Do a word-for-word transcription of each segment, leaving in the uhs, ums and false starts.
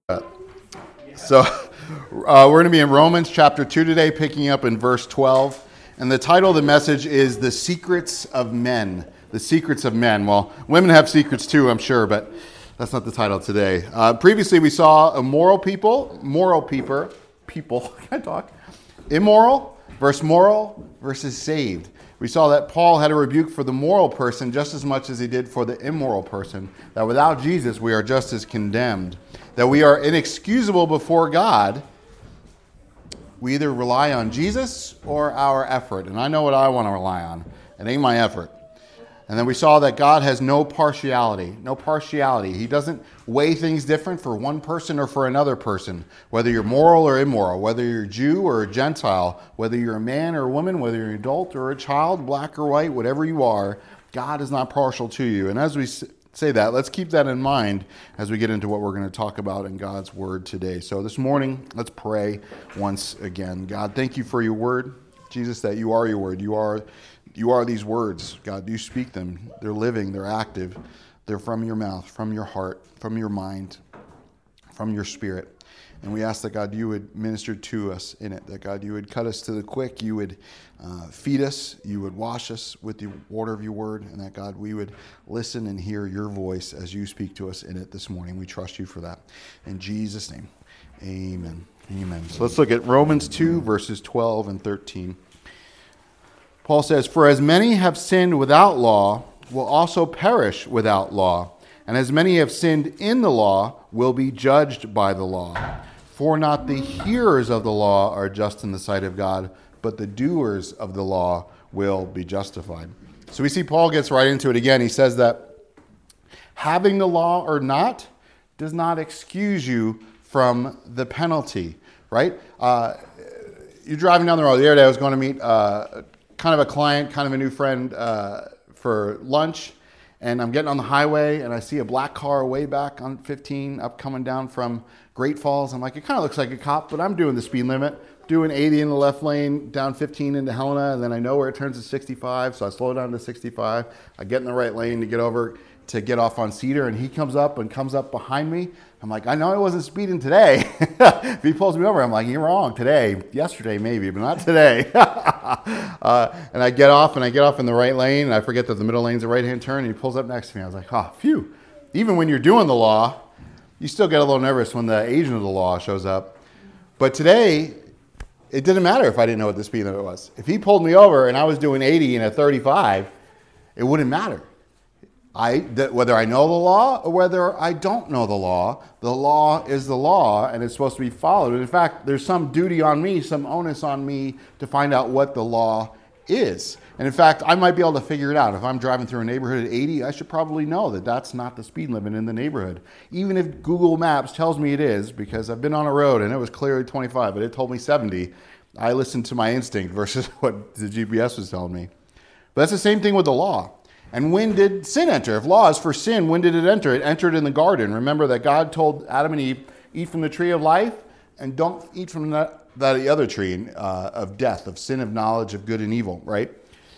So uh, we're going to be in Romans chapter two today, picking up in verse twelve. And the title of the message is The Secrets of Men. The Secrets of Men. Well, women have secrets too, I'm sure, but that's not the title today. Uh, previously, we saw immoral people, moral people, people, can I talk? Immoral versus moral versus saved. We saw that Paul had a rebuke for the moral person just as much as he did for the immoral person, that without Jesus, we are just as condemned, that we are inexcusable before God. We either rely on Jesus or our effort, and I know what I want to rely on. It ain't my effort. And then we saw that God has no partiality, no partiality. He doesn't weigh things different for one person or for another person, whether you're moral or immoral, whether you're a Jew or a Gentile, whether you're a man or a woman, whether you're an adult or a child, black or white, whatever you are, God is not partial to you. And as we say that, let's keep that in mind as we get into what we're going to talk about in God's Word today. So this morning, let's pray once again. God, thank you for your Word. Jesus, that you are your Word. You are You are these words, God. You speak them. They're living. They're active. They're from your mouth, from your heart, from your mind, from your spirit. And we ask that, God, you would minister to us in it, that, God, you would cut us to the quick. You would uh, feed us. You would wash us with the water of your word. And that, God, we would listen and hear your voice as you speak to us in it this morning. We trust you for that. In Jesus' name, amen. Amen. So let's look at Romans two, verses twelve and thirteen. Paul says, "For as many have sinned without law will also perish without law, and as many have sinned in the law will be judged by the law. For not the hearers of the law are just in the sight of God, but the doers of the law will be justified." So we see Paul gets right into it again. He says that having the law or not does not excuse you from the penalty, right? Uh, you're driving down the road. The other day I was going to meet uh, kind of a client, kind of a new friend uh, for lunch, and I'm getting on the highway and I see a black car way back on fifteen up coming down from Great Falls. I'm like, it kind of looks like a cop, but I'm doing the speed limit, doing eighty in the left lane, down fifteen into Helena, and then I know where it turns to sixty-five, so I slow down to sixty-five. I get in the right lane to get over to get off on Cedar, and he comes up and comes up behind me. I'm like, I know I wasn't speeding today. If he pulls me over, I'm like, you're wrong today. Yesterday, maybe, but not today. uh, and I get off, and I get off in the right lane, and I forget that the middle lane's a right-hand turn, and he pulls up next to me. I was like, oh, phew. Even when you're doing the law, you still get a little nervous when the agent of the law shows up. But today, it didn't matter if I didn't know what the speed limit was. If he pulled me over and I was doing eighty and a thirty-five, it wouldn't matter. I, that whether I know the law or whether I don't know the law, the law is the law and it's supposed to be followed. And in fact, there's some duty on me, some onus on me to find out what the law is. And in fact, I might be able to figure it out. If I'm driving through a neighborhood at eighty, I should probably know that that's not the speed limit in the neighborhood. Even if Google Maps tells me it is, because I've been on a road and it was clearly twenty-five, but it told me seventy, I listened to my instinct versus what the G P S was telling me. But that's the same thing with the law. And when did sin enter? If law is for sin, when did it enter? It entered in the garden. Remember that God told Adam and Eve, eat from the tree of life and don't eat from that, that the other tree uh, of death, of sin, of knowledge, of good and evil, right?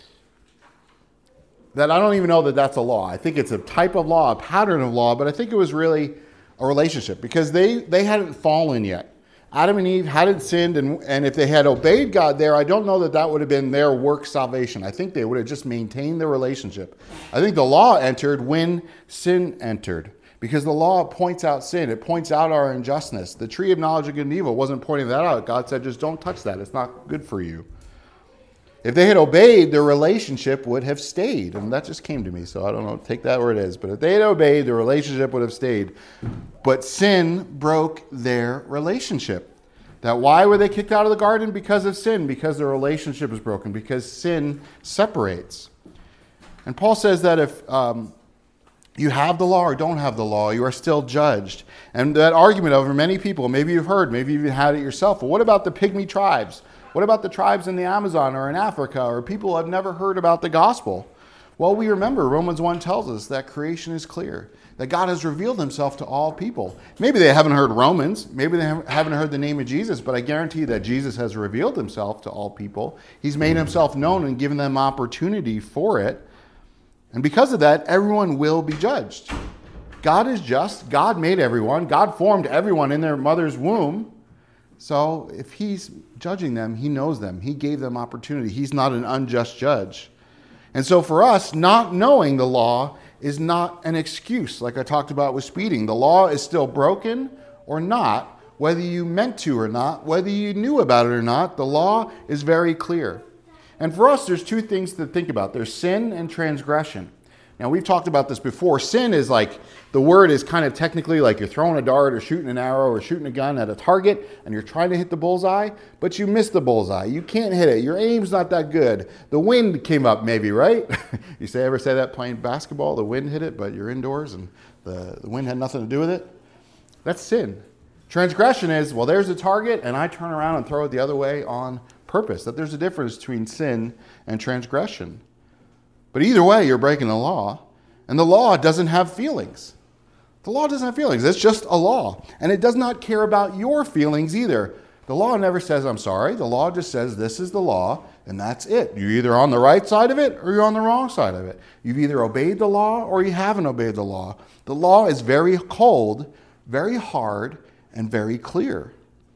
That I don't even know that that's a law. I think it's a type of law, a pattern of law, but I think it was really a relationship because they, they hadn't fallen yet. Adam and Eve hadn't sinned, and, and if they had obeyed God there, I don't know that that would have been their work salvation. I think they would have just maintained their relationship. I think the law entered when sin entered, because the law points out sin. It points out our injustice. The tree of knowledge of good and evil wasn't pointing that out. God said, just don't touch that. It's not good for you. If they had obeyed, their relationship would have stayed. And that just came to me, so I don't know, take that where it is. But if they had obeyed, the relationship would have stayed. But sin broke their relationship. That why were they kicked out of the garden? Because of sin, because their relationship is broken, because sin separates. And Paul says that if um, you have the law or don't have the law, you are still judged. And that argument over many people, maybe you've heard, maybe you've had it yourself. Well, what about the pygmy tribes? What about the tribes in the Amazon or in Africa or people who have never heard about the gospel? Well, we remember Romans one tells us that creation is clear, that God has revealed himself to all people. Maybe they haven't heard Romans, maybe they haven't heard the name of Jesus, but I guarantee that Jesus has revealed himself to all people. He's made himself known and given them opportunity for it. And because of that, everyone will be judged. God is just. God made everyone. God formed everyone in their mother's womb. So if he's judging them, he knows them. He gave them opportunity. He's not an unjust judge. And so for us, not knowing the law is not an excuse, like I talked about with speeding. The law is still broken or not, whether you meant to or not, whether you knew about it or not. The law is very clear. And for us, there's two things to think about. There's sin and transgression. Now, we've talked about this before. Sin is like, the word is kind of technically like you're throwing a dart or shooting an arrow or shooting a gun at a target and you're trying to hit the bullseye, but you miss the bullseye. You can't hit it. Your aim's not that good. The wind came up maybe, right? You say ever say that playing basketball? The wind hit it, but you're indoors and the, the wind had nothing to do with it? That's sin. Transgression is, well, there's a target and I turn around and throw it the other way on purpose. That there's a difference between sin and transgression. But either way, you're breaking the law. And the law doesn't have feelings. The law doesn't have feelings. It's just a law. And it does not care about your feelings either. The law never says, I'm sorry. The law just says, this is the law, and that's it. You're either on the right side of it or you're on the wrong side of it. You've either obeyed the law or you haven't obeyed the law. The law is very cold, very hard, and very clear.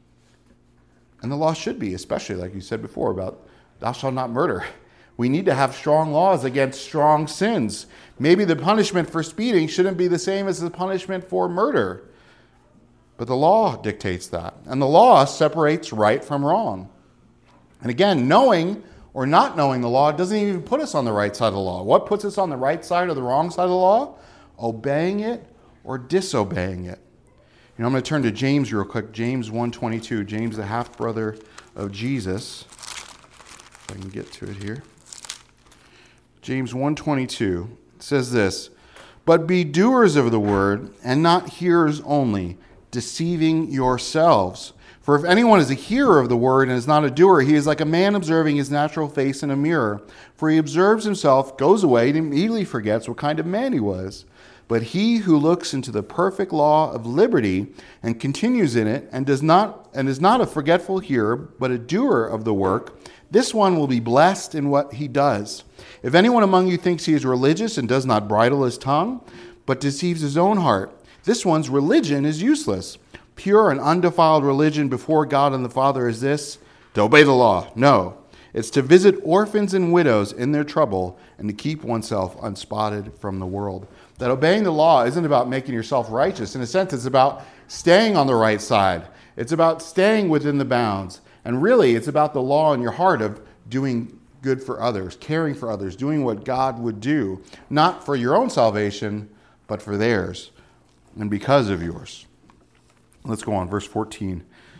And the law should be, especially like you said before about thou shalt not murder. We need to have strong laws against strong sins. Maybe the punishment for speeding shouldn't be the same as the punishment for murder. But the law dictates that. And the law separates right from wrong. And again, knowing or not knowing the law doesn't even put us on the right side of the law. What puts us on the right side or the wrong side of the law? Obeying it or disobeying it. You know, I'm going to turn to James real quick. James one twenty-two. James, the half-brother of Jesus. If I can get to it here. James one twenty-two says this, but be doers of the word and not hearers only, deceiving yourselves. For if anyone is a hearer of the word and is not a doer, he is like a man observing his natural face in a mirror. For he observes himself, goes away, and immediately forgets what kind of man he was. But he who looks into the perfect law of liberty and continues in it and does not and is not a forgetful hearer, but a doer of the work, this one will be blessed in what he does. If anyone among you thinks he is religious and does not bridle his tongue, but deceives his own heart, this one's religion is useless. Pure and undefiled religion before God and the Father is this, to obey the law. No, it's to visit orphans and widows in their trouble and to keep oneself unspotted from the world. That obeying the law isn't about making yourself righteous. In a sense, it's about staying on the right side. It's about staying within the bounds. And really, it's about the law in your heart of doing good for others, caring for others, doing what God would do, not for your own salvation, but for theirs, and because of yours. Let's go on, verse fourteen.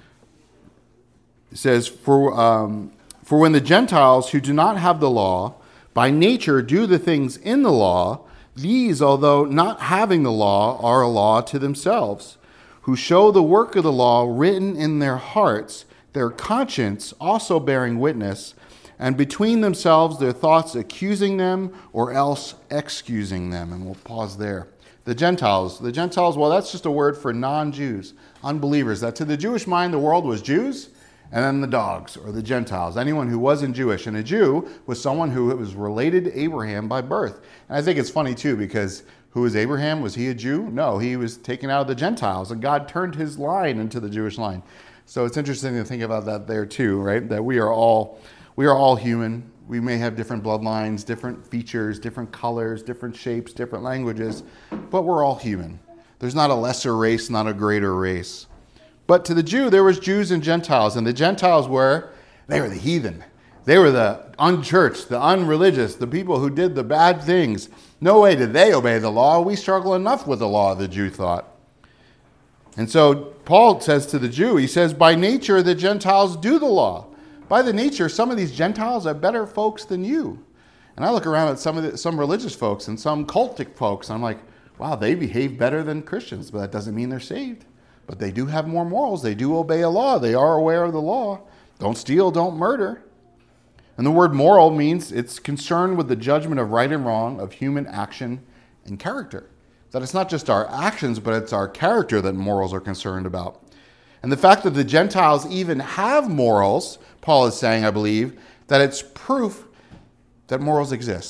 It says, for, um, for when the Gentiles who do not have the law, by nature do the things in the law, these, although not having the law, are a law to themselves, who show the work of the law written in their hearts, their conscience also bearing witness, and between themselves their thoughts accusing them or else excusing them. And we'll pause there. The Gentiles. The Gentiles, well, that's just a word for non-Jews, unbelievers. That to the Jewish mind, the world was Jews, and then the dogs, or the Gentiles, anyone who wasn't Jewish. And a Jew was someone who was related to Abraham by birth. And I think it's funny, too, because who was Abraham? Was he a Jew? No, he was taken out of the Gentiles, and God turned his line into the Jewish line. So it's interesting to think about that there, too, right? That we are all we are all human. We may have different bloodlines, different features, different colors, different shapes, different languages, but we're all human. There's not a lesser race, not a greater race. But to the Jew, there was Jews and Gentiles, and the Gentiles were, they were the heathen. They were the unchurched, the unreligious, the people who did the bad things. No way did they obey the law. We struggle enough with the law, the Jew thought. And so Paul says to the Jew, he says, by nature the Gentiles do the law. By the nature, some of these Gentiles are better folks than you. And I look around at some of the, some religious folks and some cultic folks, and I'm like, wow, they behave better than Christians, but that doesn't mean they're saved. But they do have more morals. They do obey a law. They are aware of the law. Don't steal, don't murder. And the word moral means it's concerned with the judgment of right and wrong, of human action and character. That it's not just our actions, but it's our character that morals are concerned about. And the fact that the Gentiles even have morals, Paul is saying, I believe, that it's proof that morals exist.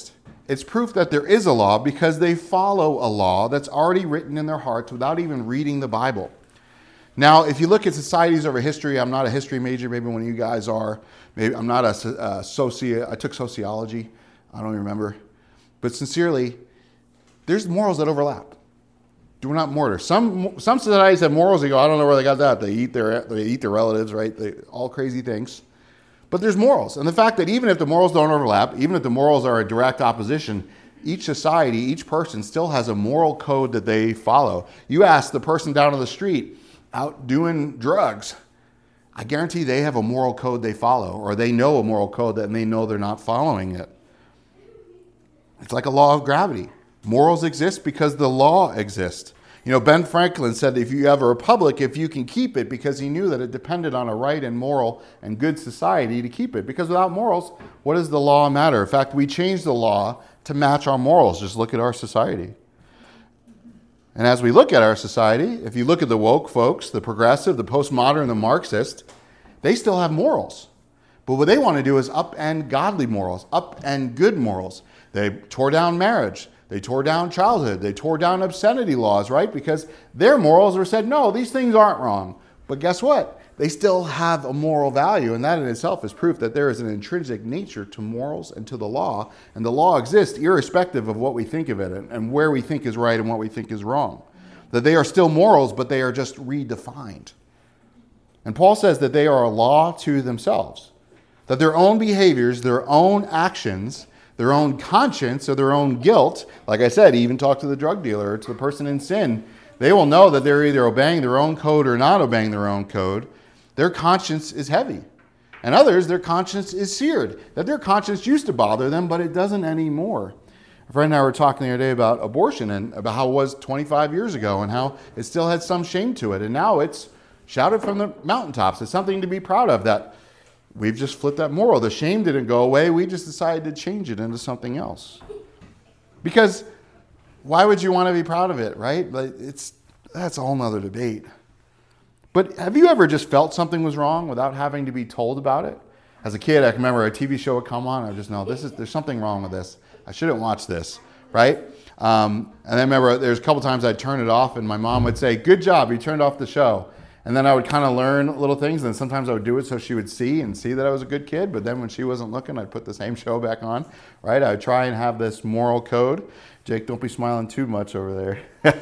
It's proof that there is a law because they follow a law that's already written in their hearts without even reading the Bible. Now, if you look at societies over history, I'm not a history major, maybe one of you guys are. Maybe I'm not a, a soci. I took sociology. I don't even remember. But sincerely, there's morals that overlap. Do not murder. Some some societies have morals. They go, I don't know where they got that. They eat their they eat their relatives, right? They, all crazy things. But there's morals, and the fact that even if the morals don't overlap, even if the morals are a direct opposition, each society, each person still has a moral code that they follow. You ask the person down on the street out doing drugs, I guarantee they have a moral code they follow, or they know a moral code that and they know they're not following it. It's like a law of gravity. Morals exist because the law exists. You know, Ben Franklin said if you have a republic, if you can keep it, because he knew that it depended on a right and moral and good society to keep it. Because without morals, what does the law matter? In fact, we changed the law to match our morals. Just look at our society. And as we look at our society, if you look at the woke folks, the progressive, the postmodern, the Marxist, they still have morals. But what they want to do is upend godly morals, upend good morals. They tore down marriage. They tore down childhood. They tore down obscenity laws, right? Because their morals were said, no, these things aren't wrong. But guess what? They still have a moral value, and that in itself is proof that there is an intrinsic nature to morals and to the law. And the law exists irrespective of what we think of it and, and where we think is right and what we think is wrong. That they are still morals, but they are just redefined. And Paul says that they are a law to themselves. That their own behaviors, their own actions, their own conscience or their own guilt, like I said, even talk to the drug dealer or to the person in sin, they will know that they're either obeying their own code or not obeying their own code. Their conscience is heavy. And others, their conscience is seared. That their conscience used to bother them, but it doesn't anymore. A friend and I were talking the other day about abortion and about how it was twenty-five years ago and how it still had some shame to it. And now it's shouted from the mountaintops. It's something to be proud of that we've just flipped that moral. The shame didn't go away. We just decided to change it into something else. Because why would you want to be proud of it, right? Like it's that's a whole nother debate. But have you ever just felt something was wrong without having to be told about it? As a kid, I can remember a T V show would come on. I would just know this is there's something wrong with this. I shouldn't watch this, right? Um, and I remember there's a couple times I'd turn it off, and my mom would say, "Good job, you turned off the show." And then I would kind of learn little things, and sometimes I would do it so she would see and see that I was a good kid. But then when she wasn't looking, I'd put the same show back on, right? I would try and have this moral code. Jake, don't be smiling too much over there.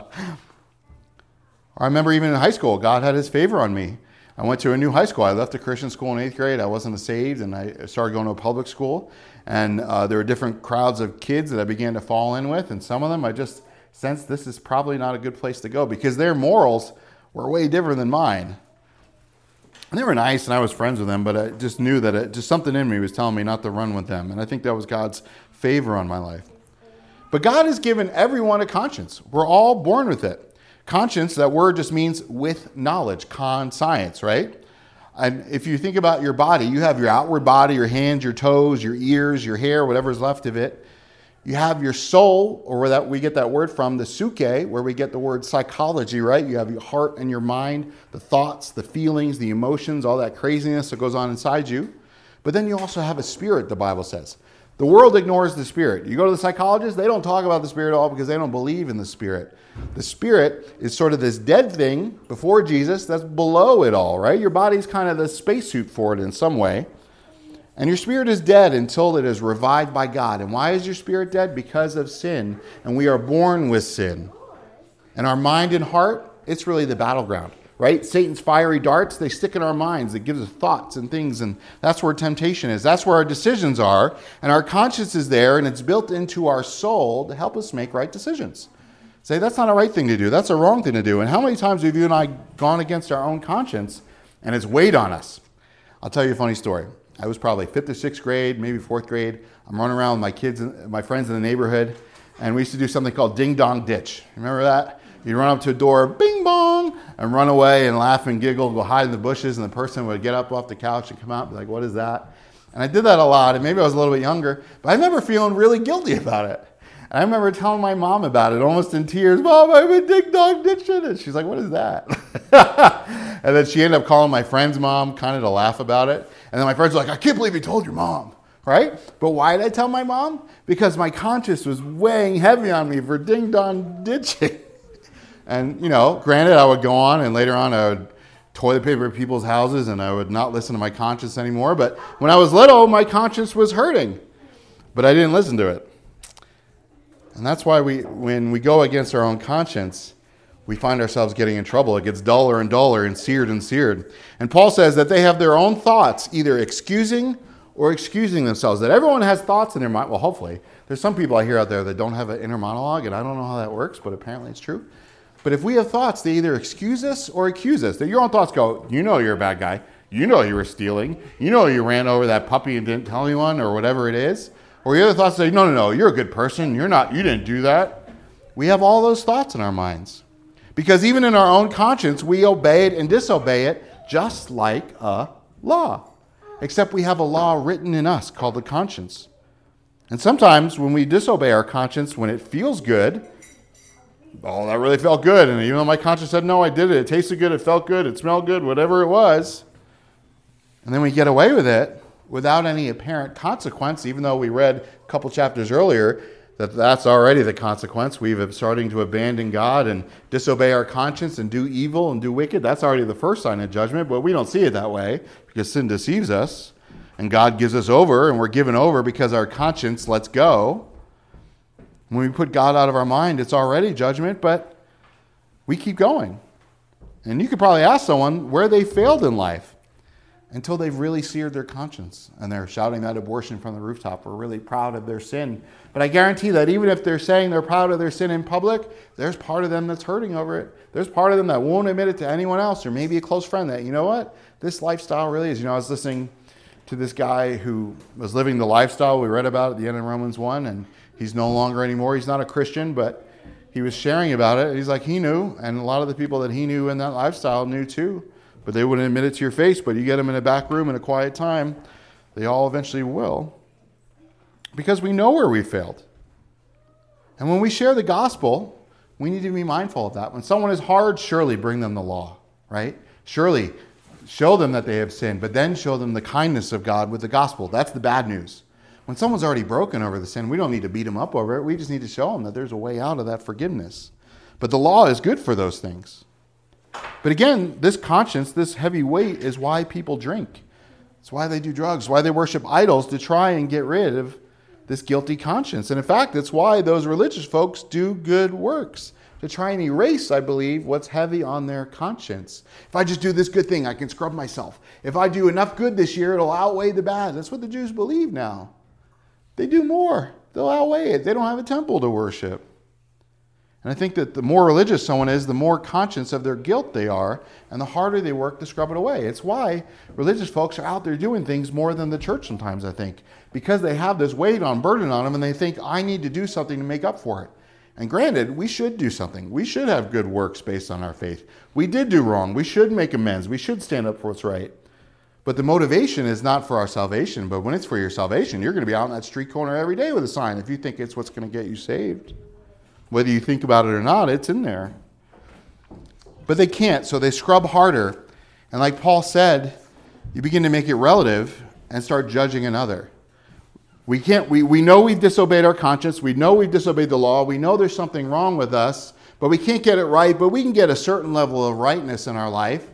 I remember even in high school, God had his favor on me. I went to a new high school. I left a Christian school in eighth grade. I wasn't saved, and I started going to a public school. And uh, there were different crowds of kids that I began to fall in with. And some of them I just sensed this is probably not a good place to go because their morals were way different than mine. And they were nice, and I was friends with them, but I just knew that it, just something in me was telling me not to run with them. And I think that was God's favor on my life. But God has given everyone a conscience. We're all born with it. Conscience, that word just means with knowledge, conscience, right? And if you think about your body, you have your outward body, your hands, your toes, your ears, your hair, whatever's left of it. You have your soul, or where that we get that word from, the psyche, where we get the word psychology, right? You have your heart and your mind, the thoughts, the feelings, the emotions, all that craziness that goes on inside you. But then you also have a spirit, the Bible says. The world ignores the spirit. You go to the psychologists, they don't talk about the spirit at all because they don't believe in the spirit. The spirit is sort of this dead thing before Jesus that's below it all, right? Your body's kind of the spacesuit for it in some way. And your spirit is dead until it is revived by God. And why is your spirit dead? Because of sin. And we are born with sin. And our mind and heart, it's really the battleground, right? Satan's fiery darts, they stick in our minds. It gives us thoughts and things. And that's where temptation is. That's where our decisions are. And our conscience is there. And it's built into our soul to help us make right decisions. Say, that's not a right thing to do. That's a wrong thing to do. And how many times have you and I gone against our own conscience and it's weighed on us? I'll tell you a funny story. I was probably fifth or sixth grade, maybe fourth grade. I'm running around with my kids, my friends in the neighborhood, and we used to do something called ding dong ditch. Remember that? You run up to a door, bing bong, and run away and laugh and giggle, go hide in the bushes, and the person would get up off the couch and come out and be like, "What is that?" And I did that a lot, and maybe I was a little bit younger, but I remember feeling really guilty about it. And I remember telling my mom about it, almost in tears. "Mom, I've been ding dong ditching." And she's like, "What is that?" And then she ended up calling my friend's mom, kind of to laugh about it. And then my friends were like, "I can't believe you told your mom." right? But why did I tell my mom? Because my conscience was weighing heavy on me for ding-dong ditching. And, you know, granted, I would go on, and later on I would toilet paper people's houses, and I would not listen to my conscience anymore. But when I was little, my conscience was hurting, but I didn't listen to it. And that's why we, when we go against our own conscience, we find ourselves getting in trouble. It gets duller and duller and seared and seared. And Paul says that they have their own thoughts, either excusing or excusing themselves. That everyone has thoughts in their mind. Well, hopefully. There's some people I hear out there that don't have an inner monologue, and I don't know how that works, but apparently it's true. But if we have thoughts, they either excuse us or accuse us. That your own thoughts go, you know you're a bad guy. You know you were stealing. You know you ran over that puppy and didn't tell anyone, or whatever it is. Or your other thoughts say, no, no, no, you're a good person. You're not, you didn't do that. We have all those thoughts in our minds. Because even in our own conscience, we obey it and disobey it just like a law. Except we have a law written in us called the conscience. And sometimes when we disobey our conscience, when it feels good, oh, that really felt good. And even though my conscience said, no, I did it. It tasted good. It felt good. It smelled good, whatever it was. And then we get away with it without any apparent consequence, even though we read a couple chapters earlier that that's already the consequence. We've starting to abandon God and disobey our conscience and do evil and do wicked. That's already the first sign of judgment, but we don't see it that way because sin deceives us and God gives us over, and we're given over because our conscience lets go. When we put God out of our mind, it's already judgment, but we keep going. And you could probably ask someone where they failed in life until they've really seared their conscience and they're shouting that abortion from the rooftop or really proud of their sin. But I guarantee that even if they're saying they're proud of their sin in public, there's part of them that's hurting over it. There's part of them that won't admit it to anyone else, or maybe a close friend that, you know what, this lifestyle really is. You know, I was listening to this guy who was living the lifestyle we read about at the end of Romans one, and he's no longer anymore. He's not a Christian, but he was sharing about it. He's like, he knew, and a lot of the people that he knew in that lifestyle knew too. But they wouldn't admit it to your face, but you get them in a back room in a quiet time, they all eventually will. Because we know where we failed. And when we share the gospel, we need to be mindful of that. When someone is hard, surely bring them the law, right? Surely show them that they have sinned, but then show them the kindness of God with the gospel. That's the bad news. When someone's already broken over the sin, we don't need to beat them up over it. We just need to show them that there's a way out of that forgiveness. But the law is good for those things. But again, this conscience, this heavy weight is why people drink. It's why they do drugs, why they worship idols, to try and get rid of this guilty conscience. And in fact, it's why those religious folks do good works, to try and erase, I believe, what's heavy on their conscience. If I just do this good thing, I can scrub myself. If I do enough good this year, it'll outweigh the bad. That's what the Jews believe now. They do more. They'll outweigh it. They don't have a temple to worship. And I think that the more religious someone is, the more conscious of their guilt they are, and the harder they work to scrub it away. It's why religious folks are out there doing things more than the church sometimes, I think, because they have this weight on, burden on them, and they think, I need to do something to make up for it. And granted, we should do something. We should have good works based on our faith. We did do wrong. We should make amends. We should stand up for what's right. But the motivation is not for our salvation, but when it's for your salvation, you're going to be out on that street corner every day with a sign if you think it's what's going to get you saved. Whether you think about it or not, it's in there. But they can't, so they scrub harder. And like Paul said, you begin to make it relative and start judging another. We can't. We, we know we've disobeyed our conscience. We know we've disobeyed the law. We know there's something wrong with us, but we can't get it right. But we can get a certain level of rightness in our life.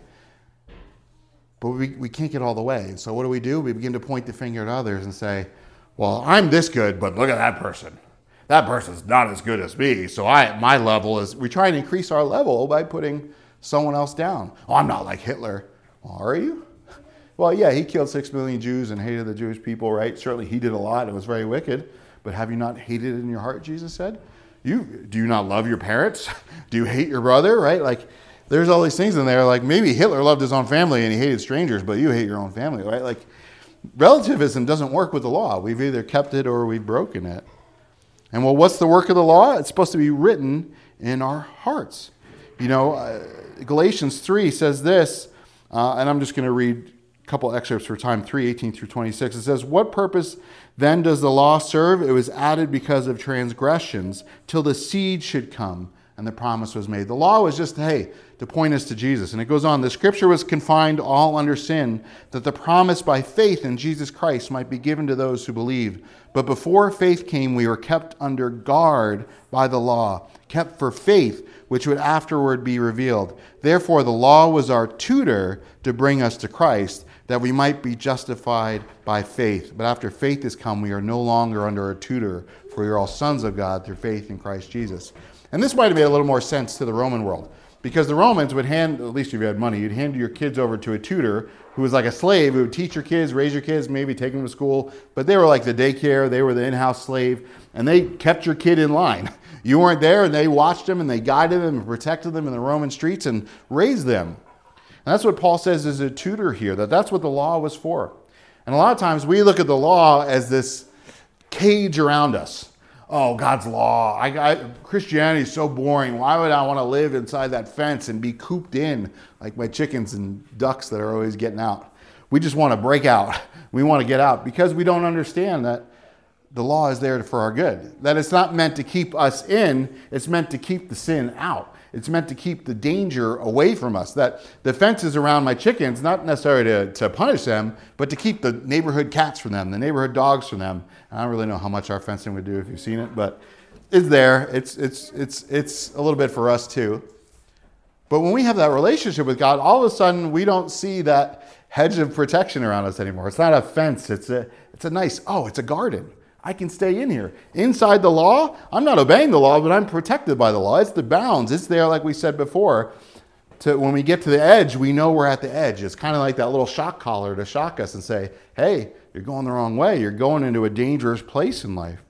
But we, we can't get all the way. So what do we do? We begin to point the finger at others and say, well, I'm this good, but look at that person. That person's not as good as me, so I my level is... We try and increase our level by putting someone else down. Oh, I'm not like Hitler. Well, are you? Well, yeah, he killed six million Jews and hated the Jewish people, right? Certainly he did a lot. It was very wicked. But have you not hated it in your heart, Jesus said? You Do you not love your parents? Do you hate your brother, right? Like, there's all these things in there. Like, maybe Hitler loved his own family and he hated strangers, but you hate your own family, right? Like, relativism doesn't work with the law. We've either kept it or we've broken it. And well, what's the work of the law? It's supposed to be written in our hearts. You know, uh, Galatians three says this, uh, and I'm just going to read a couple excerpts for time, three eighteen through twenty-six. It says, what purpose then does the law serve? It was added because of transgressions, till the seed should come, and the promise was made. The law was just, hey, to point us to Jesus. And it goes on, the scripture was confined all under sin, that the promise by faith in Jesus Christ might be given to those who believe. But before faith came, we were kept under guard by the law, kept for faith, which would afterward be revealed. Therefore, the law was our tutor to bring us to Christ, that we might be justified by faith. But after faith has come, we are no longer under a tutor, for we are all sons of God through faith in Christ Jesus. And this might have made a little more sense to the Roman world, because the Romans would hand, at least if you had money, you'd hand your kids over to a tutor who was like a slave, who would teach your kids, raise your kids, maybe take them to school. But they were like the daycare, they were the in-house slave, and they kept your kid in line. You weren't there, and they watched them, and they guided them and protected them in the Roman streets and raised them. And that's what Paul says is a tutor here, that that's what the law was for. And a lot of times we look at the law as this cage around us. Oh, God's law. I, I, Christianity is so boring. Why would I want to live inside that fence and be cooped in like my chickens and ducks that are always getting out? We just want to break out. We want to get out because we don't understand that the law is there for our good. That it's not meant to keep us in. It's meant to keep the sin out. It's meant to keep the danger away from us. That the fence is around my chickens, not necessarily to, to punish them, but to keep the neighborhood cats from them, the neighborhood dogs from them. And I don't really know how much our fencing would do if you've seen it, but it's there. It's it's it's it's a little bit for us too. But when we have that relationship with God, all of a sudden we don't see that hedge of protection around us anymore. It's not a fence. It's a it's a nice, oh, it's a garden. I can stay in here. Inside the law, I'm not obeying the law, but I'm protected by the law. It's the bounds. It's there, like we said before. To, when we get to the edge, we know we're at the edge. It's kind of like that little shock collar to shock us and say, hey, you're going the wrong way. You're going into a dangerous place in life.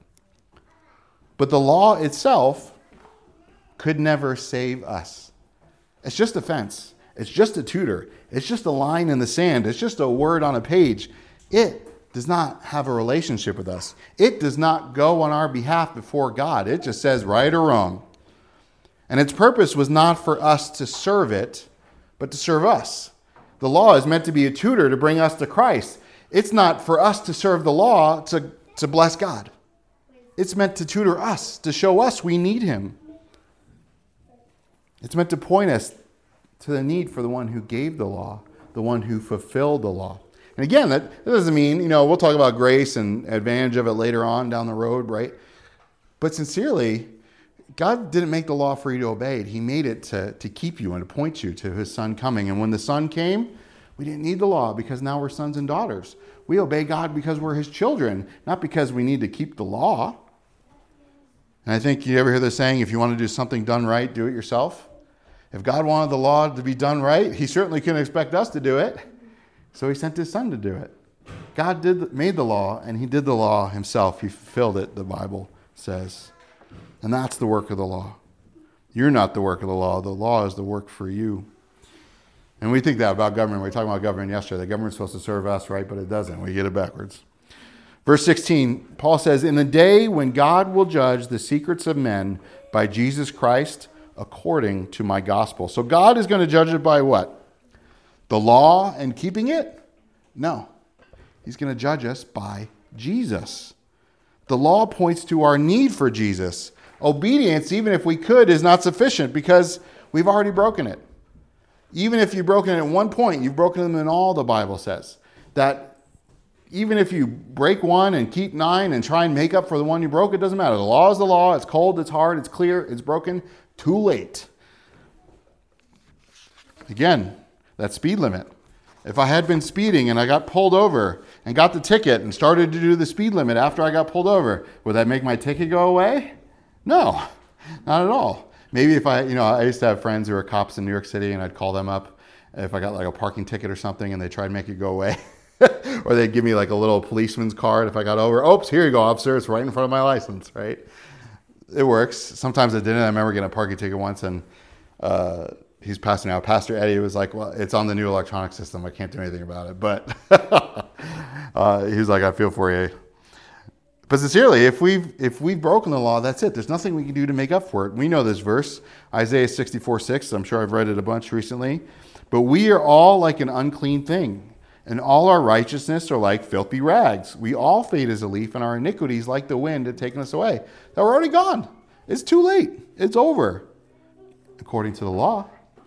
But the law itself could never save us. It's just a fence. It's just a tutor. It's just a line in the sand. It's just a word on a page. It does not have a relationship with us. It does not go on our behalf before God. It just says right or wrong. And its purpose was not for us to serve it, but to serve us. The law is meant to be a tutor to bring us to Christ. It's not for us to serve the law to, to bless God. It's meant to tutor us, to show us we need him. It's meant to point us to the need for the one who gave the law, the one who fulfilled the law. And again, that, that doesn't mean, you know, we'll talk about grace and advantage of it later on down the road, right? But sincerely, God didn't make the law for you to obey it. He made it to, to keep you and to point you to his son coming. And when the son came, we didn't need the law because now we're sons and daughters. We obey God because we're his children, not because we need to keep the law. And I think you ever hear the saying, if you want to do something done right, do it yourself. If God wanted the law to be done right, he certainly couldn't expect us to do it. So he sent his son to do it. God did made the law, and he did the law himself. He fulfilled it, the Bible says. And that's the work of the law. You're not the work of the law. The law is the work for you. And we think that about government. We were talking about government yesterday. The government's supposed to serve us, right? But it doesn't. We get it backwards. Verse sixteen, Paul says, in the day when God will judge the secrets of men by Jesus Christ according to my gospel. So God is going to judge it by what? The law and keeping it? No. He's going to judge us by Jesus. The law points to our need for Jesus. Obedience, even if we could, is not sufficient because we've already broken it. Even if you've broken it at one point, you've broken them in all, the Bible says. That even if you break one and keep nine and try and make up for the one you broke, it doesn't matter. The law is the law. It's cold, it's hard, it's clear, it's broken. Too late. Again, that speed limit. If I had been speeding and I got pulled over and got the ticket and started to do the speed limit after I got pulled over, would that make my ticket go away? No, not at all. Maybe if I, you know, I used to have friends who were cops in New York City and I'd call them up if I got like a parking ticket or something and they tried to make it go away. Or they'd give me like a little policeman's card if I got over. Oops, here you go, officer. It's right in front of my license, right? It works. Sometimes it didn't. I remember getting a parking ticket once and uh, he's passing out. Pastor Eddie was like, well, it's on the new electronic system. I can't do anything about it. But uh, he was like, I feel for you. But sincerely, if we've, if we've broken the law, that's it. There's nothing we can do to make up for it. We know this verse, Isaiah sixty-four six. I'm sure I've read it a bunch recently. But we are all like an unclean thing, and all our righteousness are like filthy rags. We all fade as a leaf, and our iniquities like the wind have taken us away. That we're already gone. It's too late. It's over. According to the law.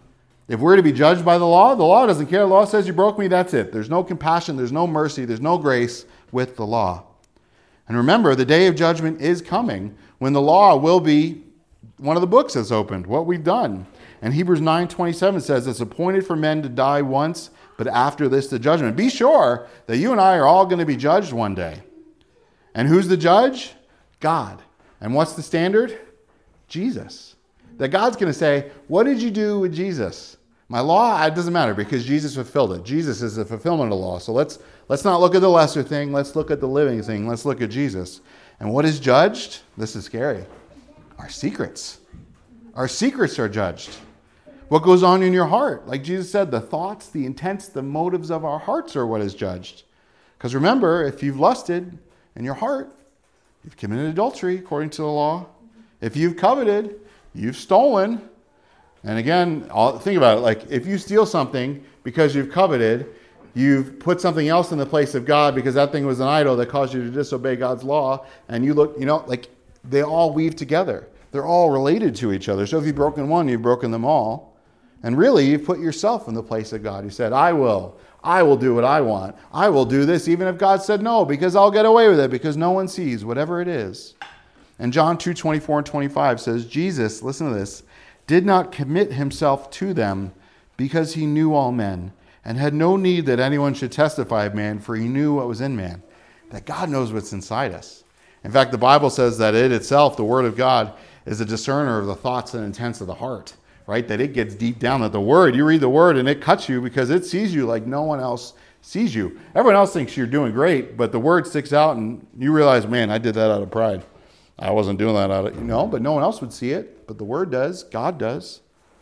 If we're to be judged by the law, the law doesn't care. The law says you broke me, that's it. There's no compassion, there's no mercy, there's no grace with the law. And remember, the day of judgment is coming when the law will be one of the books that's opened, what we've done. And Hebrews nine twenty-seven says it's appointed for men to die once, but after this the judgment. Be sure that you and I are all going to be judged one day. And who's the judge? God. And what's the standard? Jesus. That God's going to say, what did you do with Jesus? My law, it doesn't matter because Jesus fulfilled it. Jesus is the fulfillment of the law. So let's let's not look at the lesser thing. Let's look at the living thing. Let's look at Jesus. And what is judged? This is scary. Our secrets. Our secrets are judged. What goes on in your heart? Like Jesus said, the thoughts, the intents, the motives of our hearts are what is judged. Because remember, if you've lusted in your heart, you've committed adultery according to the law. If you've coveted, you've stolen. And again, I'll, think about it. Like if you steal something because you've coveted, you've put something else in the place of God because that thing was an idol that caused you to disobey God's law. And you look, you know, like they all weave together. They're all related to each other. So if you've broken one, you've broken them all. And really, you've put yourself in the place of God. You said, I will. I will do what I want. I will do this even if God said no, because I'll get away with it, because no one sees, whatever it is. And John two twenty-four and twenty-five says, Jesus, listen to this, did not commit himself to them because he knew all men and had no need that anyone should testify of man, for he knew what was in man. That God knows what's inside us. In fact, the Bible says that it itself, the Word of God, is a discerner of the thoughts and intents of the heart. Right? That it gets deep down, that the Word, you read the Word and it cuts you because it sees you like no one else sees you. Everyone else thinks you're doing great, but the Word sticks out and you realize, man, I did that out of pride. I wasn't doing that out of, you know, but no one else would see it. But the Word does. God does.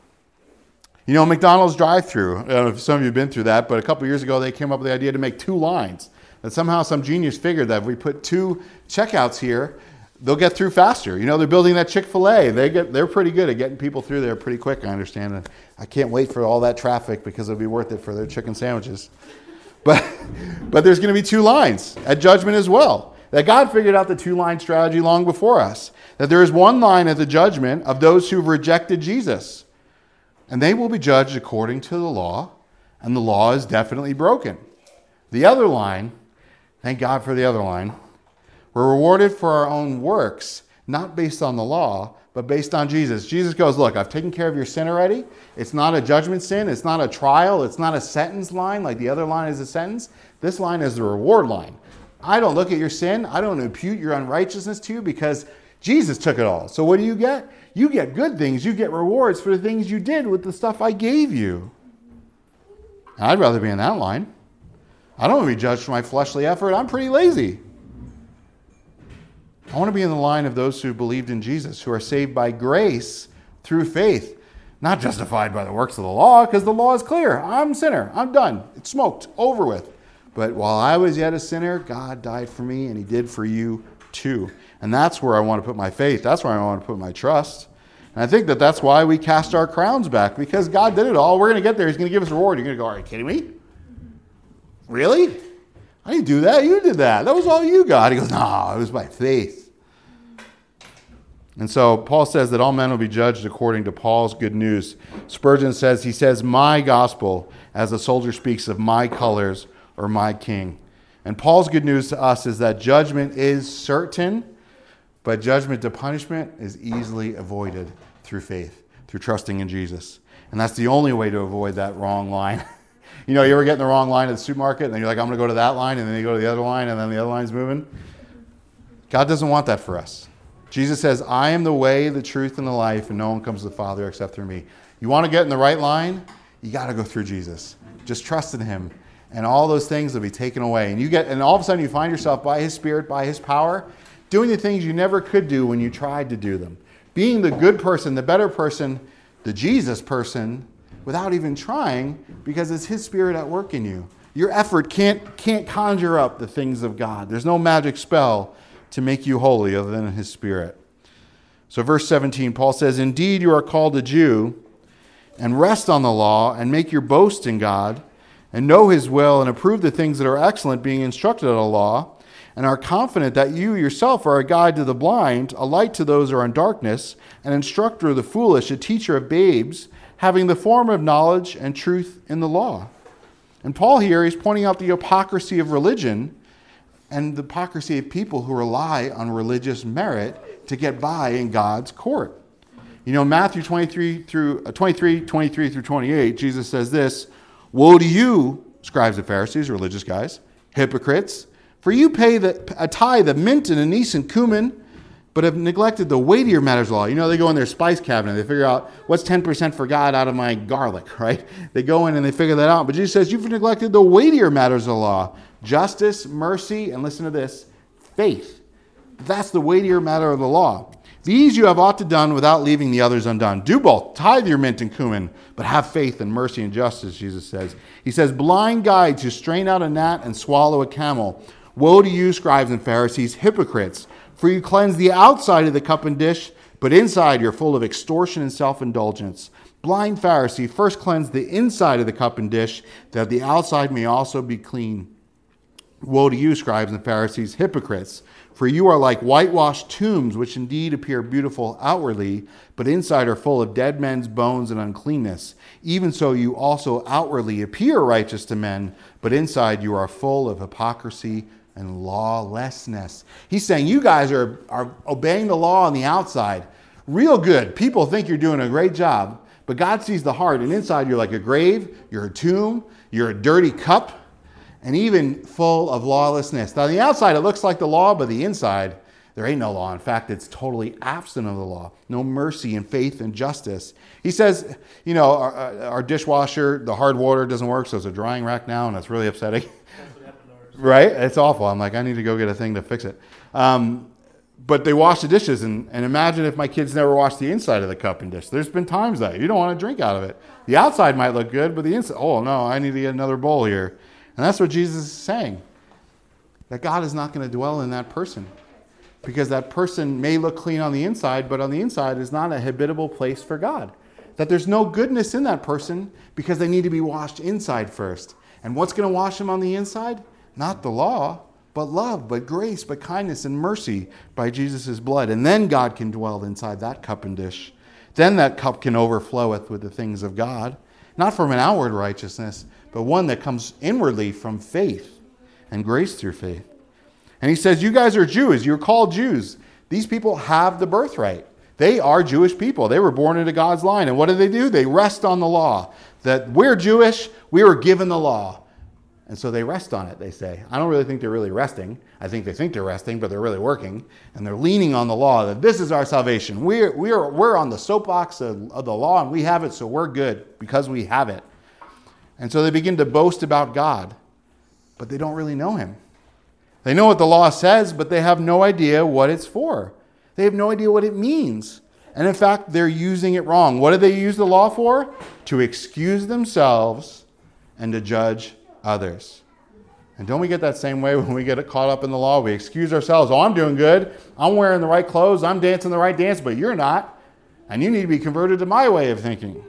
You know, McDonald's drive-thru, I don't know if some of you have been through that, but a couple of years ago they came up with the idea to make two lines. That somehow some genius figured that if we put two checkouts here, they'll get through faster. You know, they're building that Chick-fil-A. They get, they're pretty good at getting people through there pretty quick, I understand. And I can't wait for all that traffic because it'll be worth it for their chicken sandwiches. But, but there's going to be two lines at judgment as well. That God figured out the two-line strategy long before us. That there is one line at the judgment of those who've rejected Jesus. And they will be judged according to the law. And the law is definitely broken. The other line, thank God for the other line, we're rewarded for our own works, not based on the law, but based on Jesus. Jesus goes, look, I've taken care of your sin already. It's not a judgment sin. It's not a trial. It's not a sentence line like the other line is a sentence. This line is the reward line. I don't look at your sin. I don't impute your unrighteousness to you because Jesus took it all. So what do you get? You get good things. You get rewards for the things you did with the stuff I gave you. I'd rather be in that line. I don't want to be judged for my fleshly effort. I'm pretty lazy. I want to be in the line of those who believed in Jesus, who are saved by grace through faith, not justified by the works of the law, because the law is clear. I'm a sinner. I'm done. It's smoked. Over with. But while I was yet a sinner, God died for me, and he did for you too. And that's where I want to put my faith. That's where I want to put my trust. And I think that that's why we cast our crowns back, because God did it all. We're going to get there. He's going to give us a reward. You're going to go, are you kidding me? Really? I didn't do that. You did that. That was all you got. He goes, no, it was by faith. And so Paul says that all men will be judged according to Paul's good news. Spurgeon says, he says, my gospel, as a soldier speaks of my colors or my king. And Paul's good news to us is that judgment is certain, but judgment to punishment is easily avoided through faith, through trusting in Jesus. And that's the only way to avoid that wrong line. You know, you ever get in the wrong line at the supermarket, and then you're like, I'm going to go to that line, and then you go to the other line, and then the other line's moving? God doesn't want that for us. Jesus says, I am the way, the truth, and the life, and no one comes to the Father except through me. You want to get in the right line? You got to go through Jesus. Just trust in him, and all those things will be taken away. And you get, and all of a sudden you find yourself by his Spirit, by his power, doing the things you never could do when you tried to do them. Being the good person, the better person, the Jesus person, without even trying, because it's his Spirit at work in you. Your effort can't, can't conjure up the things of God. There's no magic spell to make you holy other than his Spirit. So verse seventeen, Paul says, indeed you are called a Jew, and rest on the law, and make your boast in God, and know his will, and approve the things that are excellent, being instructed of the law, and are confident that you yourself are a guide to the blind, a light to those who are in darkness, an instructor of the foolish, a teacher of babes, having the form of knowledge and truth in the law. And Paul here is pointing out the hypocrisy of religion and the hypocrisy of people who rely on religious merit to get by in God's court. You know, Matthew twenty-three through uh, twenty-three, twenty-three through twenty-eight, Jesus says this, "Woe to you, scribes and Pharisees," religious guys, "hypocrites, for you pay the, a tithe of mint and anise and cumin, but have neglected the weightier matters of law." You know, they go in their spice cabinet. They figure out what's ten percent for God out of my garlic, right? They go in and they figure that out. But Jesus says, you've neglected the weightier matters of the law. Justice, mercy, and listen to this, faith. That's the weightier matter of the law. These you have ought to done without leaving the others undone. Do both. Tithe your mint and cumin, but have faith and mercy and justice, Jesus says. He says, blind guides who strain out a gnat and swallow a camel. Woe to you, scribes and Pharisees, hypocrites! For you cleanse the outside of the cup and dish, but inside you're full of extortion and self-indulgence. Blind Pharisee, first cleanse the inside of the cup and dish, that the outside may also be clean. Woe to you, scribes and Pharisees, hypocrites! For you are like whitewashed tombs, which indeed appear beautiful outwardly, but inside are full of dead men's bones and uncleanness. Even so you also outwardly appear righteous to men, but inside you are full of hypocrisy and lawlessness. He's saying you guys are, are obeying the law on the outside. Real good. People think you're doing a great job, but God sees the heart, and inside you're like a grave, you're a tomb, you're a dirty cup, and even full of lawlessness. Now, on the outside, it looks like the law, but the inside, there ain't no law. In fact, it's totally absent of the law. No mercy and faith and justice. He says, you know, our, our dishwasher, the hard water doesn't work, so it's a drying rack now, and it's really upsetting. Right? It's awful. I'm like, I need to go get a thing to fix it. Um, but they wash the dishes, and, and imagine if my kids never wash the inside of the cup and dish. There's been times that you don't want to drink out of it. The outside might look good, but the inside, oh no, I need to get another bowl here. And that's what Jesus is saying. That God is not going to dwell in that person. Because that person may look clean on the inside, but on the inside is not a habitable place for God. That there's no goodness in that person because they need to be washed inside first. And what's going to wash them on the inside? Not the law, but love, but grace, but kindness and mercy by Jesus' blood. And then God can dwell inside that cup and dish. Then that cup can overfloweth with the things of God. Not from an outward righteousness, but one that comes inwardly from faith and grace through faith. And he says, you guys are Jews. You're called Jews. These people have the birthright. They are Jewish people. They were born into God's line. And what do they do? They rest on the law. That we're Jewish, we were given the law. And so they rest on it, they say. I don't really think they're really resting. I think they think they're resting, but they're really working. And they're leaning on the law, that this is our salvation. We're, we're, we're on the soapbox of, of the law, and we have it, so we're good because we have it. And so they begin to boast about God, but they don't really know him. They know what the law says, but they have no idea what it's for. They have no idea what it means. And in fact, they're using it wrong. What do they use the law for? To excuse themselves and to judge others. And don't we get that same way when we get caught up in the law? We excuse ourselves. Oh, I'm doing good. I'm wearing the right clothes. I'm dancing the right dance, but you're not. And you need to be converted to my way of thinking.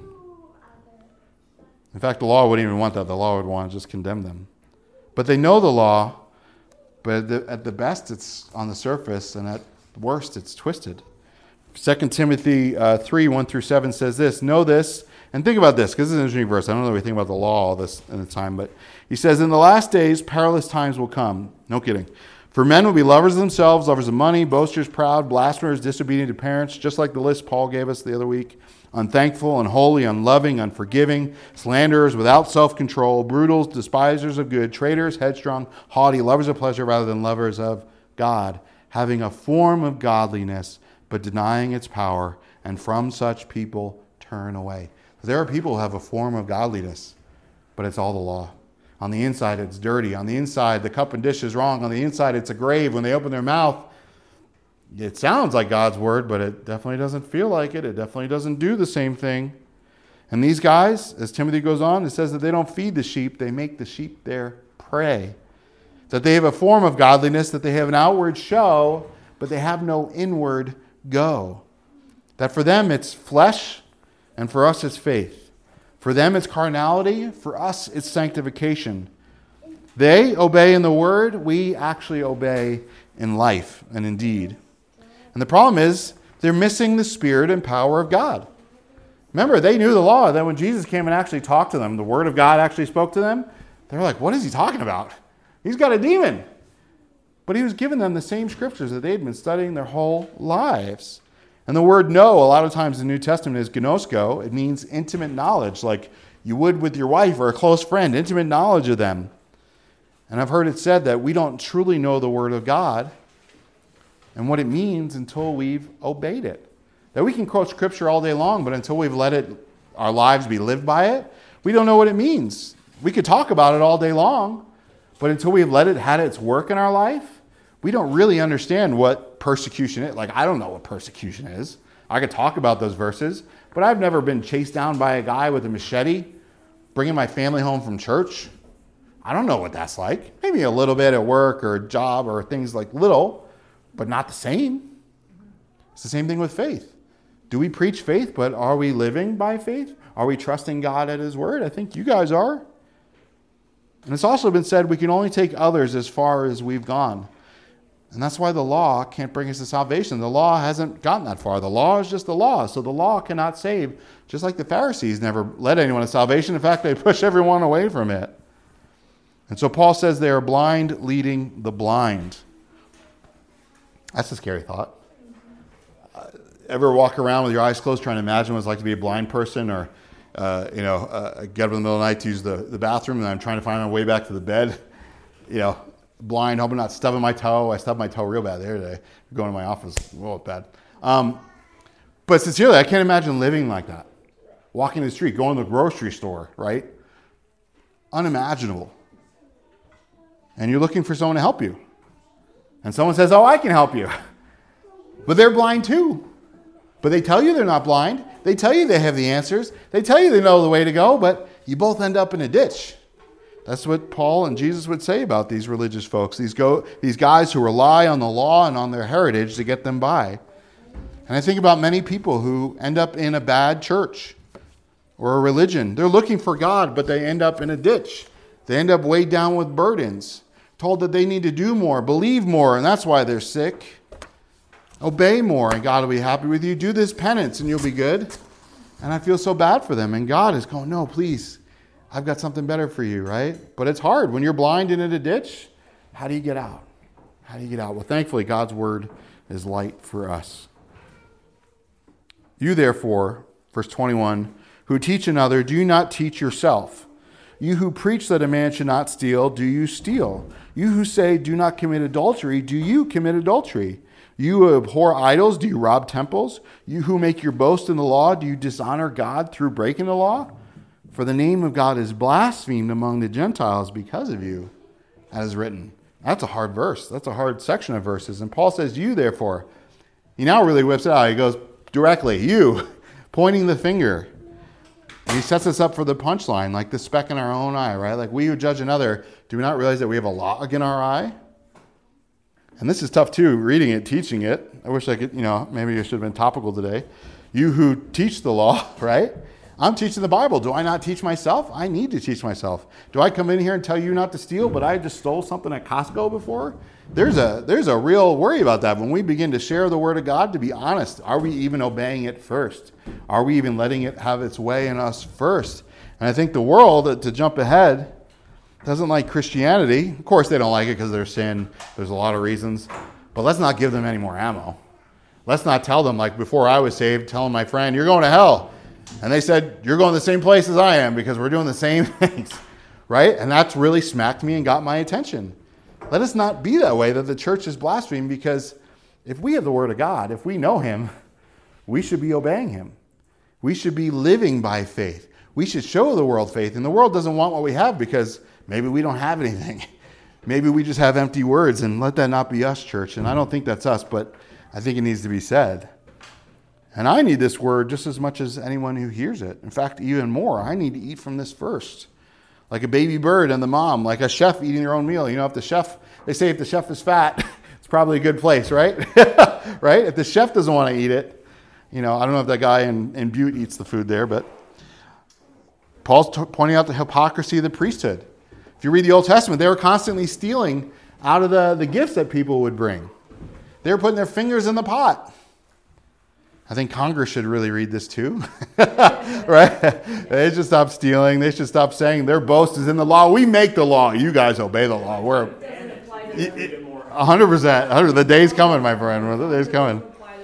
In fact, the law wouldn't even want that. The law would want to just condemn them. But they know the law, but at the, at the best, it's on the surface, and at worst, it's twisted. Second Timothy uh, three, one through seven says this, know this, and think about this, because this is an interesting verse. I don't know if we think about the law all this in the time, but he says, in the last days, perilous times will come. No kidding. For men will be lovers of themselves, lovers of money, boasters, proud, blasphemers, disobedient to parents, just like the list Paul gave us the other week, unthankful, unholy, unloving, unforgiving, slanderers, without self-control, brutals, despisers of good, traitors, headstrong, haughty, lovers of pleasure rather than lovers of God, having a form of godliness, but denying its power, and from such people turn away. There are people who have a form of godliness, but it's all the law. On the inside, it's dirty. On the inside, the cup and dish is wrong. On the inside, it's a grave. When they open their mouth, it sounds like God's word, but it definitely doesn't feel like it. It definitely doesn't do the same thing. And these guys, as Timothy goes on, it says that they don't feed the sheep. They make the sheep their prey. That they have a form of godliness, that they have an outward show, but they have no inward go. That for them, it's flesh, and for us, it's faith. For them, it's carnality. For us, it's sanctification. They obey in the word. We actually obey in life and in deed. And the problem is they're missing the spirit and power of God. Remember, they knew the law. Then when Jesus came and actually talked to them, the word of God actually spoke to them. They were like, what is he talking about? He's got a demon. But he was giving them the same scriptures that they'd been studying their whole lives. And the word know, a lot of times in the New Testament, is gnosko. It means intimate knowledge, like you would with your wife or a close friend, intimate knowledge of them. And I've heard it said that we don't truly know the word of God and what it means until we've obeyed it. That we can quote scripture all day long, but until we've let it, our lives be lived by it, we don't know what it means. We could talk about it all day long, but until we've let it, had its work in our life, we don't really understand what persecution is. Like, I don't know what persecution is. I could talk about those verses, but I've never been chased down by a guy with a machete, bringing my family home from church. I don't know what that's like. Maybe a little bit at work or a job or things like little, but not the same. It's the same thing with faith. Do we preach faith, but are we living by faith? Are we trusting God at his word? I think you guys are. And it's also been said we can only take others as far as we've gone. And that's why the law can't bring us to salvation. The law hasn't gotten that far. The law is just the law. So the law cannot save, just like the Pharisees never led anyone to salvation. In fact, they push everyone away from it. And so Paul says they are blind leading the blind. That's a scary thought. Uh, ever walk around with your eyes closed trying to imagine what it's like to be a blind person, or uh, you know, uh, get up in the middle of the night to use the, the bathroom and I'm trying to find my way back to the bed, you know, blind, hoping not stubbing my toe. I stubbed my toe real bad there today. Going to my office, well, bad. Um, but sincerely, I can't imagine living like that. Walking the street, going to the grocery store, right? Unimaginable. And you're looking for someone to help you. And someone says, oh, I can help you. But they're blind too. But they tell you they're not blind. They tell you they have the answers. They tell you they know the way to go, but you both end up in a ditch. That's what Paul and Jesus would say about these religious folks, these go, these guys who rely on the law and on their heritage to get them by. And I think about many people who end up in a bad church or a religion. They're looking for God, but they end up in a ditch. They end up weighed down with burdens, told that they need to do more, believe more, and that's why they're sick. Obey more, and God will be happy with you. Do this penance, and you'll be good. And I feel so bad for them. And God is going, no, please, I've got something better for you, right? But it's hard. When you're blind and in a ditch, how do you get out? How do you get out? Well, thankfully, God's word is light for us. You, therefore, verse twenty-one, who teach another, do you not teach yourself? You who preach that a man should not steal, do you steal? You who say, do not commit adultery, do you commit adultery? You who abhor idols, do you rob temples? You who make your boast in the law, do you dishonor God through breaking the law? For the name of God is blasphemed among the Gentiles because of you, as is written. That's a hard verse. That's a hard section of verses. And Paul says, you therefore. He now really whips it out. He goes directly, you, pointing the finger. And he sets us up for the punchline, like the speck in our own eye, right? Like we who judge another, do we not realize that we have a log in our eye? And this is tough too, reading it, teaching it. I wish I could, you know, maybe it should have been topical today. You who teach the law, right? I'm teaching the Bible. Do I not teach myself? I need to teach myself. Do I come in here and tell you not to steal, but I just stole something at Costco before? There's a there's a real worry about that. When we begin to share the word of God, to be honest, are we even obeying it first? Are we even letting it have its way in us first? And I think the world, to jump ahead, doesn't like Christianity. Of course, they don't like it because they're sin. There's a lot of reasons. But let's not give them any more ammo. Let's not tell them, like before I was saved, telling my friend, you're going to hell. And they said, you're going the same place as I am because we're doing the same things, right? And that's really smacked me and got my attention. Let us not be that way, that the church is blaspheming, because if we have the word of God, if we know him, we should be obeying him. We should be living by faith. We should show the world faith. And the world doesn't want what we have because maybe we don't have anything. Maybe we just have empty words, and let that not be us, church. And I don't think that's us, but I think it needs to be said. And I need this word just as much as anyone who hears it. In fact, even more. I need to eat from this first. Like a baby bird and the mom, like a chef eating their own meal. You know, if the chef, they say if the chef is fat, it's probably a good place, right? Right? If the chef doesn't want to eat it, you know, I don't know if that guy in, in Butte eats the food there, but Paul's t- pointing out the hypocrisy of the priesthood. If If you read the Old Testament, they were constantly stealing out of the, the gifts that people would bring. They were putting their fingers in the pot. I think Congress should really read this too. Right? They should stop stealing. They should stop saying their boast is in the law. We make the law. You guys obey the law. We're one hundred percent. The day's coming, my friend. The day's coming.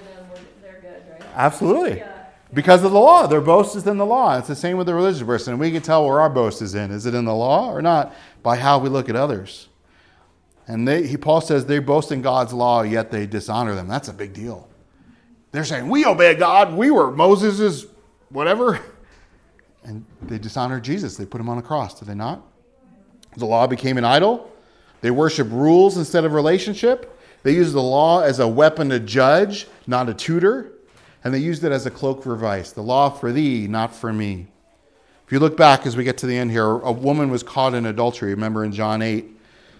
Absolutely. Because of the law. Their boast is in the law. It's the same with the religious person. We can tell where our boast is in. Is it in the law or not? By how we look at others. And they, he, Paul says they boast in God's law, yet they dishonor them. That's a big deal. They're saying, we obey God. We were Moses' whatever. And they dishonored Jesus. They put him on a cross, did they not? The law became an idol. They worship rules instead of relationship. They used the law as a weapon to judge, not a tutor. And they used it as a cloak for vice. The law for thee, not for me. If you look back as we get to the end here, a woman was caught in adultery. Remember in John eight.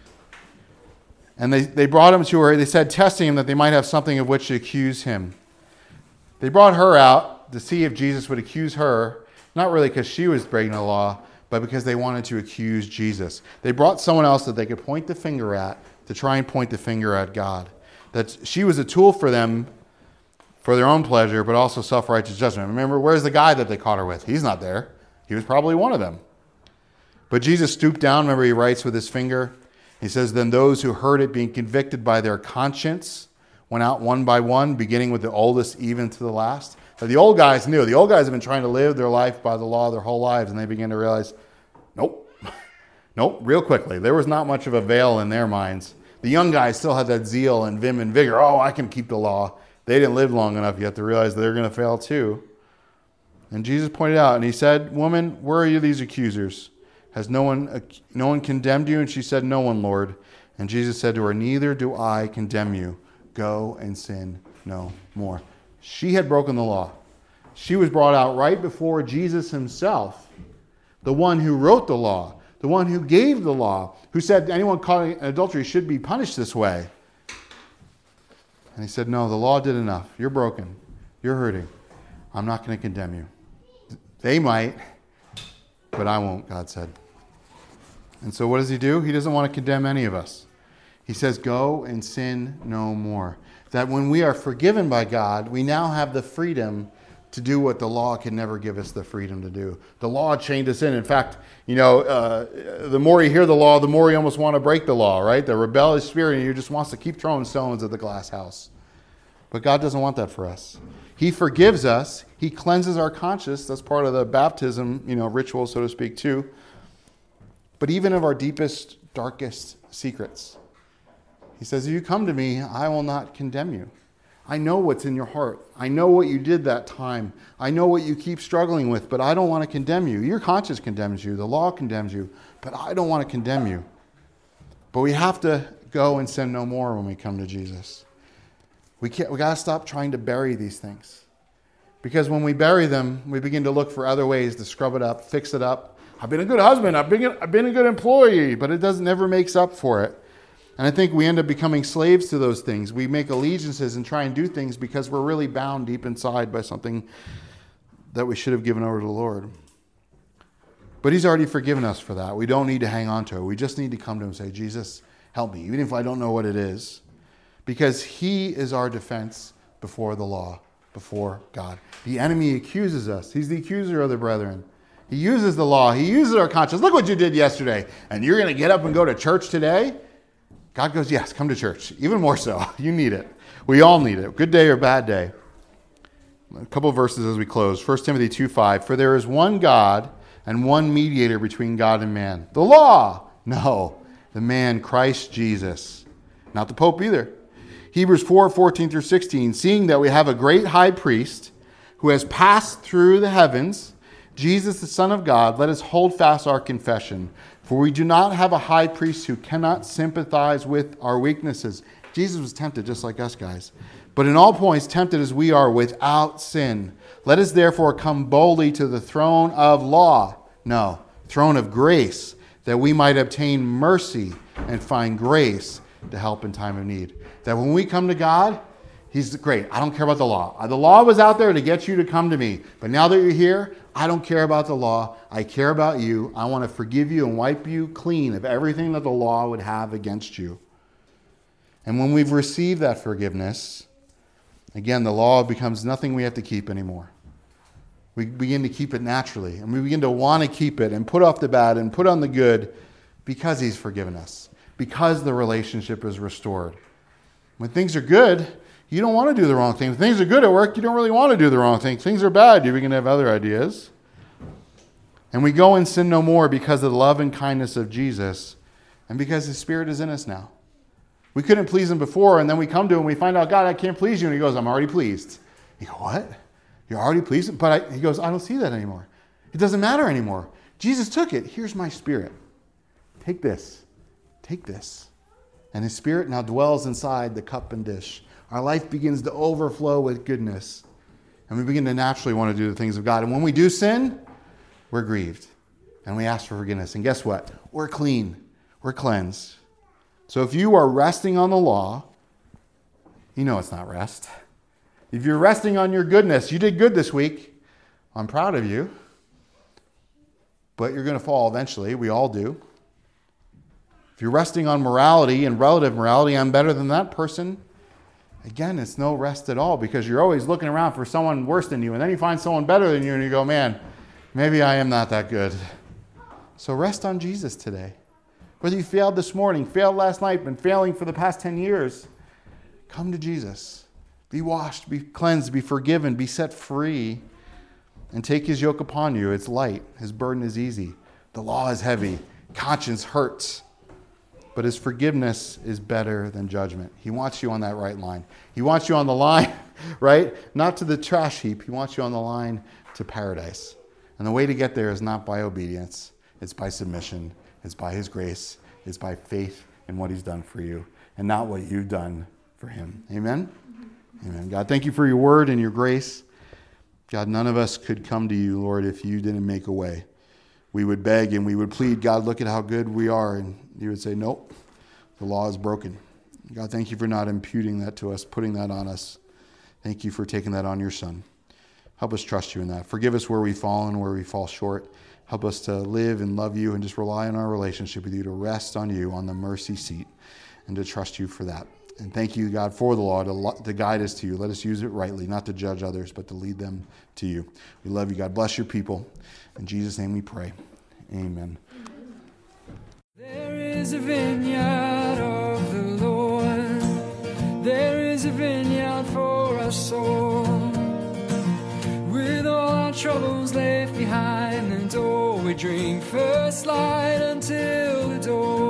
And they, they brought him to her. They said, testing him that they might have something of which to accuse him. They brought her out to see if Jesus would accuse her, not really because she was breaking the law, but because they wanted to accuse Jesus. They brought someone else that they could point the finger at to try and point the finger at God. That she was a tool for them for their own pleasure, but also self-righteous judgment. Remember, where's the guy that they caught her with? He's not there. He was probably one of them. But Jesus stooped down. Remember, he writes with his finger. He says, then those who heard it being convicted by their conscience went out one by one, beginning with the oldest even to the last. So the old guys knew. The old guys have been trying to live their life by the law their whole lives, and they began to realize, nope. Nope, real quickly. There was not much of a veil in their minds. The young guys still had that zeal and vim and vigor. Oh, I can keep the law. They didn't live long enough yet to realize they're going to fail too. And Jesus pointed out, and he said, woman, where are you these accusers? Has no one, no one condemned you? And she said, no one, Lord. And Jesus said to her, neither do I condemn you. Go and sin no more. She had broken the law. She was brought out right before Jesus himself, the one who wrote the law, the one who gave the law, who said anyone caught in adultery should be punished this way. And he said, no, the law did enough. You're broken. You're hurting. I'm not going to condemn you. They might, but I won't, God said. And so what does he do? He doesn't want to condemn any of us. He says, go and sin no more. That when we are forgiven by God, we now have the freedom to do what the law can never give us the freedom to do. The law chained us in. In fact, you know, uh, the more you hear the law, the more you almost want to break the law, right? The rebellious spirit in you just wants to keep throwing stones at the glass house. But God doesn't want that for us. He forgives us. He cleanses our conscience. That's part of the baptism, you know, ritual, so to speak, too. But even of our deepest, darkest secrets, he says, if you come to me, I will not condemn you. I know what's in your heart. I know what you did that time. I know what you keep struggling with, but I don't want to condemn you. Your conscience condemns you. The law condemns you, but I don't want to condemn you. But we have to go and sin no more when we come to Jesus. We can't, we got to stop trying to bury these things. Because when we bury them, we begin to look for other ways to scrub it up, fix it up. I've been a good husband. I've been, I've been a good employee, but it doesn't never makes up for it. And I think we end up becoming slaves to those things. We make allegiances and try and do things because we're really bound deep inside by something that we should have given over to the Lord. But he's already forgiven us for that. We don't need to hang on to it. We just need to come to him and say, Jesus, help me, even if I don't know what it is. Because he is our defense before the law, before God. The enemy accuses us. He's the accuser of the brethren. He uses the law. He uses our conscience. Look what you did yesterday. And you're going to get up and go to church today? God goes, yes, come to church. Even more so. You need it. We all need it. Good day or bad day. A couple of verses as we close. First Timothy two five. For there is one God and one mediator between God and man. The law. No. The man, Christ Jesus. Not the Pope either. Hebrews four fourteen through sixteen. Seeing that we have a great high priest who has passed through the heavens, Jesus the Son of God, let us hold fast our confession. For we do not have a high priest who cannot sympathize with our weaknesses. Jesus was tempted just like us, guys. But in all points tempted as we are without sin. Let us therefore come boldly to the throne of law. No, throne of grace, that we might obtain mercy and find grace to help in time of need. That when we come to God, he's great. I don't care about the law. The law was out there to get you to come to me. But now that you're here, I don't care about the law. I care about you. I want to forgive you and wipe you clean of everything that the law would have against you. And when we've received that forgiveness, again, the law becomes nothing we have to keep anymore. We begin to keep it naturally, and we begin to want to keep it and put off the bad and put on the good because he's forgiven us, because the relationship is restored. When things are good, you don't want to do the wrong thing. When things are good at work, you don't really want to do the wrong thing. Things are bad, you begin to have other ideas. And we go and sin no more because of the love and kindness of Jesus and because his Spirit is in us now. We couldn't please him before, and then we come to him and we find out, God, I can't please you. And he goes, I'm already pleased. You go, what? You're already pleased? But I, he goes, I don't see that anymore. It doesn't matter anymore. Jesus took it. Here's my Spirit. Take this. Take this. And his Spirit now dwells inside the cup and dish. Our life begins to overflow with goodness. And we begin to naturally want to do the things of God. And when we do sin, we're grieved. And we ask for forgiveness. And guess what? We're clean. We're cleansed. So if you are resting on the law, you know it's not rest. If you're resting on your goodness, you did good this week. I'm proud of you. But you're going to fall eventually. We all do. If you're resting on morality and relative morality, I'm better than that person. Again, it's no rest at all because you're always looking around for someone worse than you. And then you find someone better than you and you go, man, maybe I am not that good. So rest on Jesus today. Whether you failed this morning, failed last night, been failing for the past ten years, come to Jesus. Be washed, be cleansed, be forgiven, be set free, and take his yoke upon you. It's light. His burden is easy. The law is heavy. Conscience hurts. But his forgiveness is better than judgment. He wants you on that right line. He wants you on the line, right? Not to the trash heap. He wants you on the line to paradise. And the way to get there is not by obedience. It's by submission. It's by his grace. It's by faith in what he's done for you and not what you've done for him. Amen? Amen. God, thank you for your word and your grace. God, none of us could come to you, Lord, if you didn't make a way. We would beg and we would plead, God, look at how good we are. And you would say, nope, the law is broken. God, thank you for not imputing that to us, putting that on us. Thank you for taking that on your Son. Help us trust you in that. Forgive us where we've fallen, where we fall short. Help us to live and love you and just rely on our relationship with you, to rest on you on the mercy seat and to trust you for that. And thank you, God, for the law to, to guide us to you. Let us use it rightly, not to judge others, but to lead them to you. We love you, God. Bless your people. In Jesus' name we pray. Amen. There is a vineyard of the Lord. There is a vineyard for us all. With all our troubles left behind the door, we drink first light until the door.